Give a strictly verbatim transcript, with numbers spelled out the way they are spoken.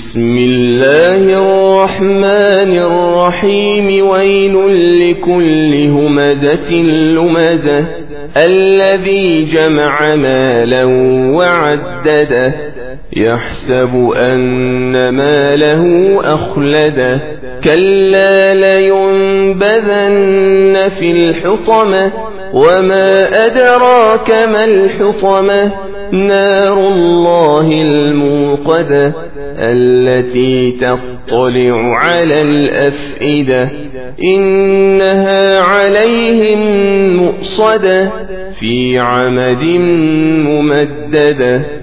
بسم الله الرحمن الرحيم. ويل لكل همزة لمزة الذي جمع مالا وعدده يحسب أن ماله أخلده كلا لينبذن في الحطمة وما أدراك ما الحطمة نار الله الموقدة التي تطلع على الأفئدة إنها عليهم مؤصدة في عمد ممددة.